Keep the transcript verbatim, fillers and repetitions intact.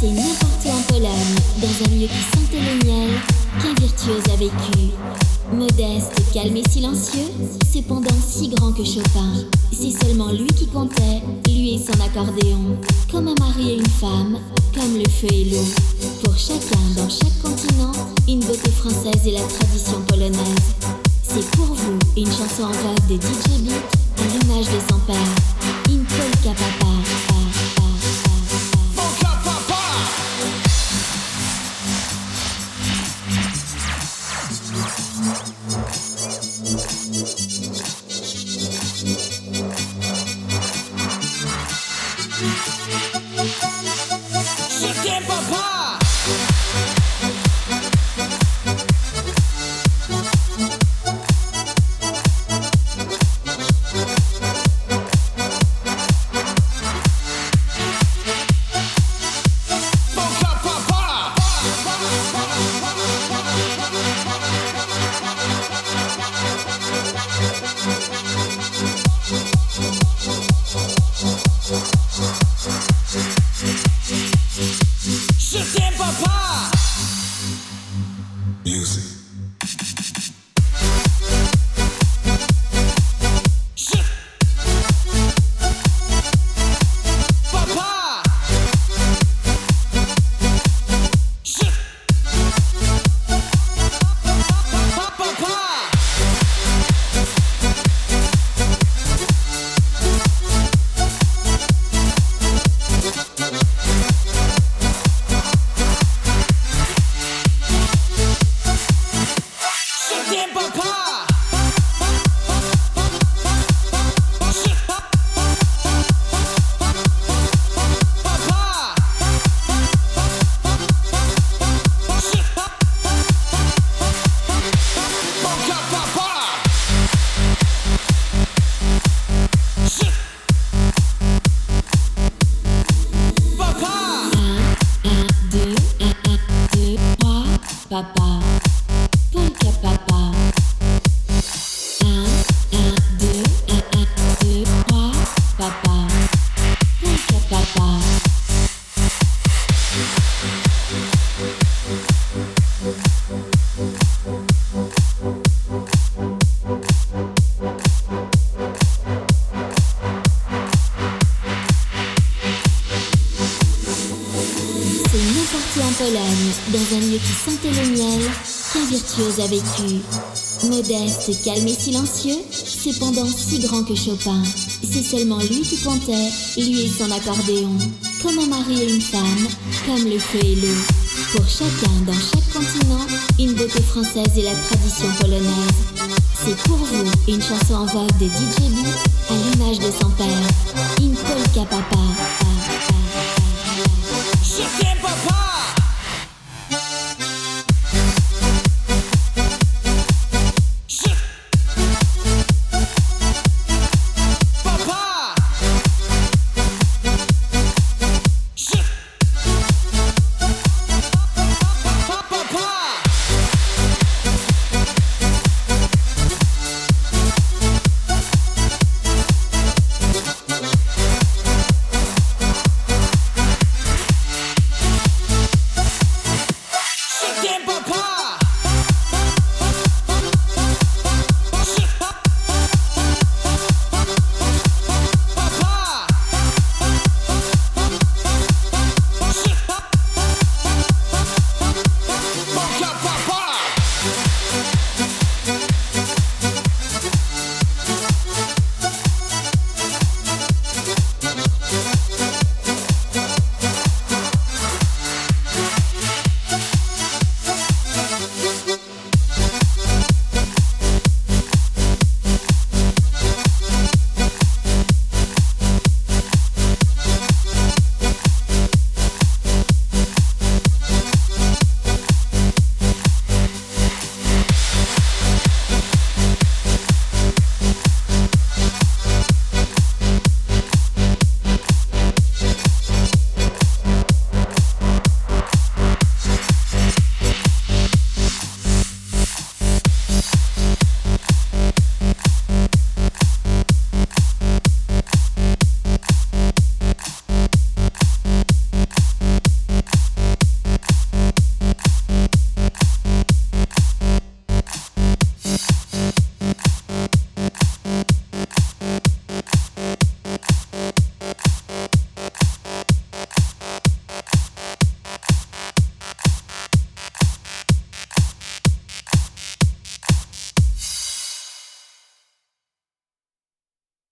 C'est n'importe où en Pologne, dans un lieu qui sentait le miel, qu'un virtuose a vécu. Modeste, calme et silencieux, cependant si grand que Chopin. C'est seulement lui qui comptait, lui et son accordéon. Comme un mari et une femme, comme le feu et l'eau. Pour chacun, dans chaque continent, une beauté française et la tradition polonaise. C'est pour vous une chanson en vogue de D J Beat à l'image de son père. Une polka papa. Je t'aime papa. Je t'aime papa. Music. Je papa. Je papa. Je t'aime papa. Je papa. Je polka papa. Je papa. Un, deux, un, un, deux, trois, papa. Polka papa. Un, un, deux, un, un, deux, trois, papa. Polka papa. C'est n'importe où en Pologne, dans un lieu qui sentait le miel, qu'un virtuose a vécu. Modeste, calme et silencieux, cependant si grand que Chopin. C'est seulement lui qui comptait, lui et son accordéon. Comme un mari et une femme, comme le feu et l'eau. Pour chacun, dans chaque continent, une beauté française et la tradition polonaise. C'est pour vous une chanson en vogue de D J Beat à l'image de son père. Une polka papa.